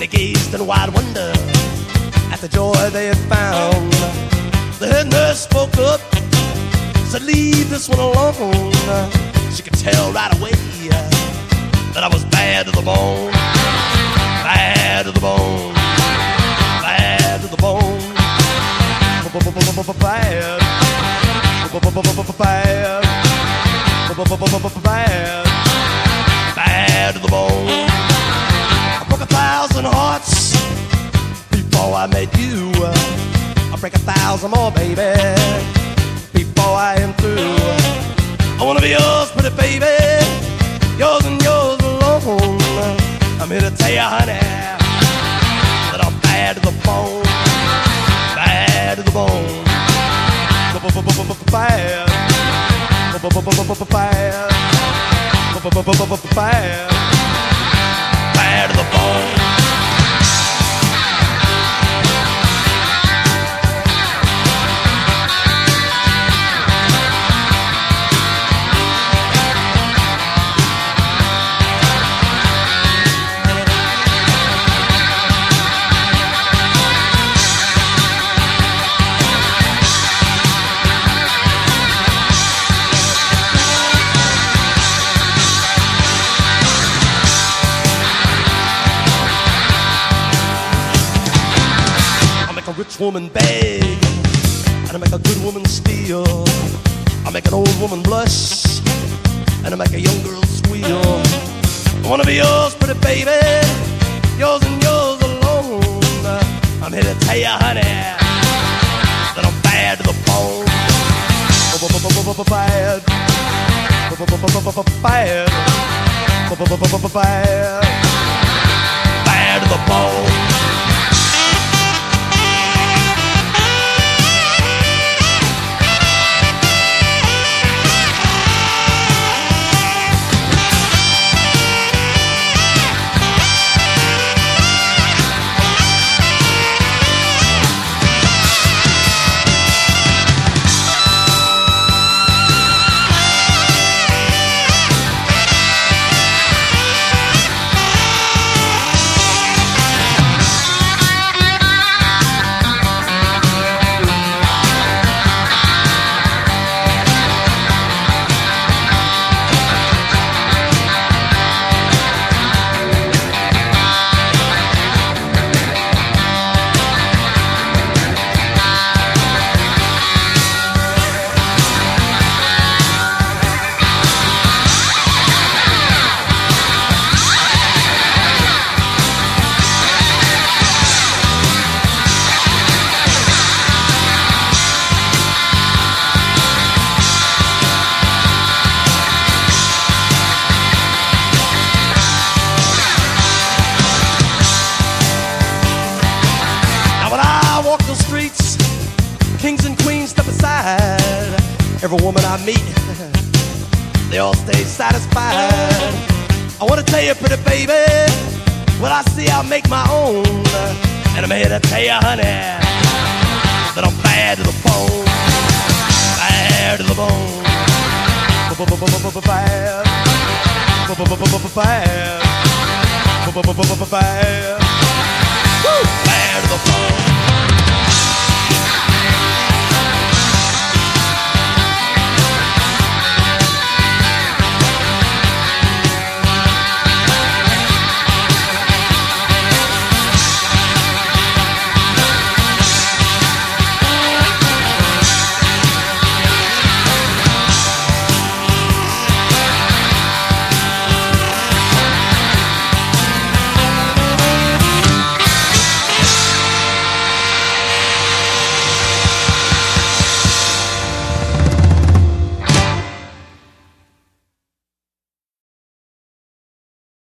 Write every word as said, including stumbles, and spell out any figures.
they gazed in wide wonder at the joy they had found. The head nurse spoke up, said, leave this one alone. She could tell right away that I was bad to the bone. Bad to the bone. Bad to the bone. Bad. Bad. Bad. Bad to the bone. I broke a thousand hearts before I met you. I'll break a thousand more, baby, before I am through. I wanna be yours, pretty baby, yours and yours alone. I'm here to tell you, honey, that I'm bad to the bone. Bad to the bone. Bad. Bad. Bad. Bad to the bone. A rich woman beg, and I make a good woman steal. I make an old woman blush, and I make a young girl squeal. I wanna be yours, pretty baby, yours and yours alone. I'm here to tell you, honey, that I'm bad to the bone. Bad. Bad. Bad. Bad to the bone. Streets, kings and queens step aside. Every woman I meet, they all stay satisfied. I wanna tell you, pretty baby, what I see I'll make my own. And I'm here to tell you, honey, that I'm bad to the bone. Bad to the bone. Bad. Bad. Bad. Bad to the bone.